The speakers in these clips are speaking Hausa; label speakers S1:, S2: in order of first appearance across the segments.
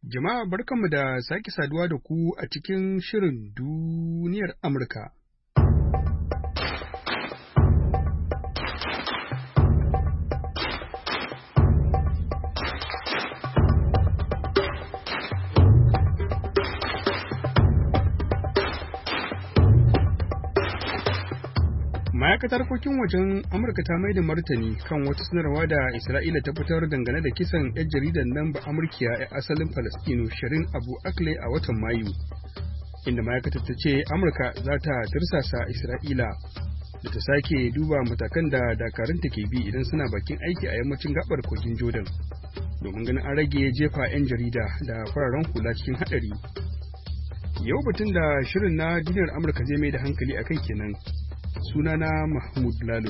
S1: Jama'a barkanmu da sake saduwa da ku a cikin shirin duniyar Amurka. Ma'aikatar harkokin wajen Amurka ta mai da martani kan wata sanarwa da Isra'ila ta fitar dangane da kisan 'yar jaridan nan ba Amurkiya 'yan asalin Falastinu Shirin Abu Akleh a watan Mayu, inda ma'aikatar ta ce Amurka za ta tirsasa Isra'ila da ta sake duba matakan da dakarunta ke bi idan suna bakin aiki a yammacin gabar kogin Jordan, domin ganin an rage jefa 'yan jarida da fararen hula cikin haɗari. Yau batun da shirin na duniyar Amurka zai mai da hankali a kai kenan. Sunana Mahmud Lalo.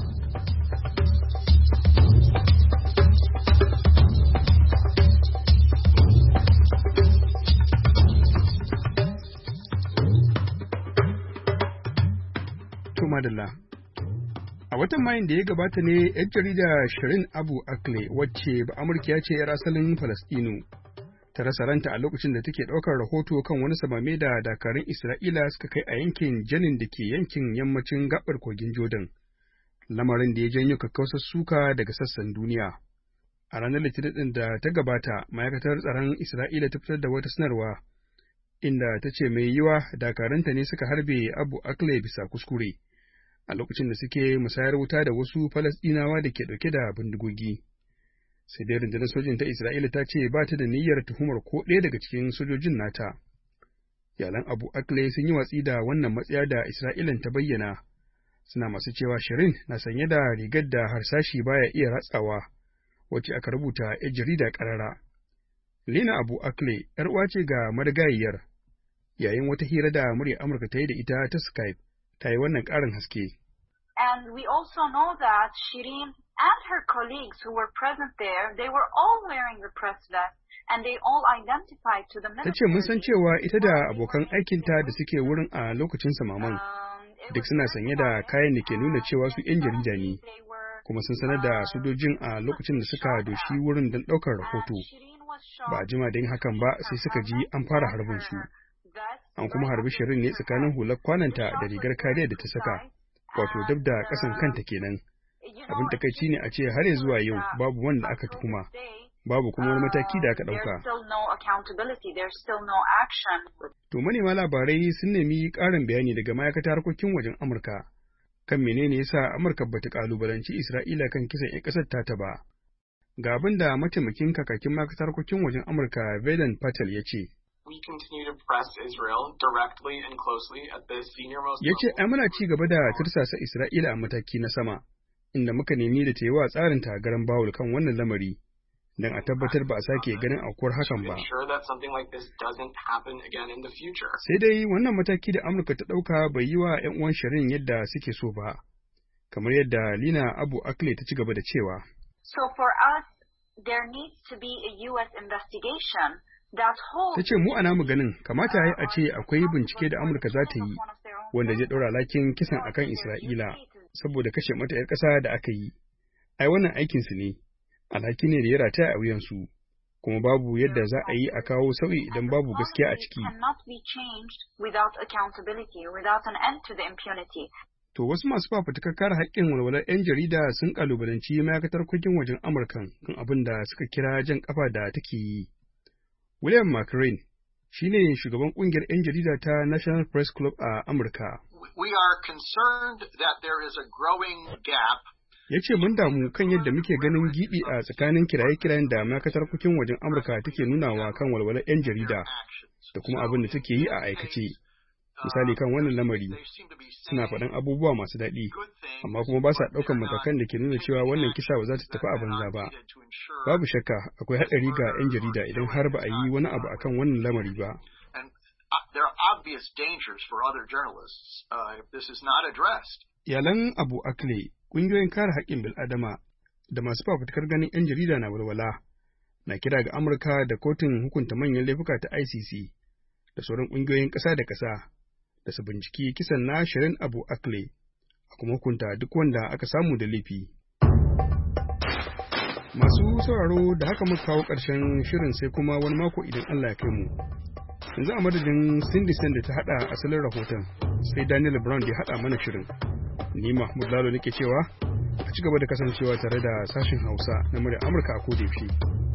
S1: To madalla. A watan Mayun da ya gabata ne 'yar jarida Shirin Abu Akleh, wacce ba Amurkiya ce 'yar asalin Falastinu, ta rasa ranta a lokacin da take ɗaukar rahoto kan wani samame da dakarun Isra'ila suka kai a yankin Janin da ke yankin yammacin gaɓar kogin Jordan, lamarin da ya janyo kakkausar suka daga sassan duniya. A ranar Litinin ɗin da ta gabata, ma'aikatar tsaron Isra'ila ta fitar da wata sanarwa inda ta ce mai yiwa dakarunta ne suka harbe Abu Akleh bisa kuskure a lokacin da suke musayar wuta da wasu Falasɗinawa da ke ɗauke da bindigogi. Sai dai rundunar sojin ta Isra'ila ta ce ba ta da niyyar tuhumar ko ɗaya daga cikin sojojin nata. Iyalan Abu Akleh sun yi watsi da wannan matsaya da Isra'ilan ta bayyana, suna masu cewa Shirin na sanye da rigar da harsashi baya iya ratsawa, wacce aka rubuta 'yar jarida ƙarara. Lina Abu Akleh 'yar uwa ce ga marigayiyar, yayin wata hira da muryar Amurka ta yi da ita ta Skype, ta yi wannan ƙarin haske.
S2: And we also know that Shirin and her colleagues who were present there, they were all wearing the press vest and they all identified to the military.
S1: Ta ce mun san cewa ita da abokan aikinta da suke wurin a lokacin samaman duk suna sanye da kayan da ke nuna cewa su 'yan jarida ne, kuma sun sanar da sojojin a lokacin da suka doshi wurin don ɗaukar rahoto. Ba a jima da yin hakan ba sai suka ji an fara harbin su. An kuma harbi Shirin ne tsakanin hular kwananta da rigar kariya da ta saka, wato dab da ƙasan kanta kenan. Abin takaici ne a ce har zuwa yau babu wanda aka tuhuma, babu kuma wani mataki da aka ɗauka. To manema labarai sun nemi ƙarin bayani daga ma'aikatar harkokin wajen Amurka kan menene yasa Amurka bata ƙalubalanci Isra'ila kan kisan 'yan ƙasar ta ba. Ga abin da mataimakin kakakin ma'aikatar harkokin wajen Amurka Vedant Patel ya ce. Ya ce, ai muna ci gaba da tirsasa Isra'ila a mataki na sama, inda muka nemi da ta yi wa tsarin garan bawul kan wannan lamari, don a tabbatar ba a sake ganin aukuwar hakan ba. Sai dai wannan mataki da Amurka ta ɗauka bai yi wa 'yan uwan Shirin yadda suke so ba, kamar yadda Lina Abu Akleh ta ci gaba da cewa.
S2: So for us, there needs to be a U.S. investigation. Ta
S1: ce mu a namu ganin kamata ya a ce akwai bincike da Amurka za ta yi wanda zai ɗora lakin kisan akan Isra'ila saboda kashe mata 'yar ƙasa da aka yi. Ai wannan aikinsu ne, alhaki ne da ya rataya a wuyansu, kuma babu yadda za a yi a kawo sauyi idan babu gaskiya a ciki. To wasu masu fafutukar kare haƙƙin walwalar 'yan jarida sun ƙalubalanci ma'aikatar harkokin wajen Amurkan kan abin da suka kira jan ƙafa da take yi. William McRae shi ne shugaban ƙungiyar 'yan jarida ta National Press Club a Amurka. Ya ce mun damu kan yadda muke ganin giɓi a tsakanin kiraye-kirayen da ma'aikatar harkokin wajen Amurka take nunawa kan walwalar 'yan jarida da kuma abin da take yi a aikace. Misali kan wannan lamari, suna faɗan abubuwa masu daɗi, amma kuma ba sa ɗaukan matakan da ke nuna cewa wannan kisa ba za ta tafi a banza ba. Babu shakka akwai haɗari ga 'yan jarida idan har ba a yi wani abu akan wannan lamari ba. Iyalan Abu Akleh, ƙungiyoyin kare haƙƙin bil'adama da masu fafutukar ganin 'yan jarida na walwala, na kira ga Amurka da kotun hukunta manyan laifuka ta ICC da sauran ƙungiyoyin ƙasa da ƙasa da su binciki kisan na Shirin Abu Akleh, a kuma hukunta duk wanda aka samu da laifi. Masu sauraro da haka muka kawo ƙarshen shirin sai kuma wani mako idan Allah ya kai mu. Yanzu a madadin Cindy da ta haɗa asalin rahoton sai Daniel Brown da ya haɗa mana shirin. Ni Mahmud Lalo nake cewa a ci gaba da kasancewa tare da sashen Hausa na muryar Amurka a kodayaushe.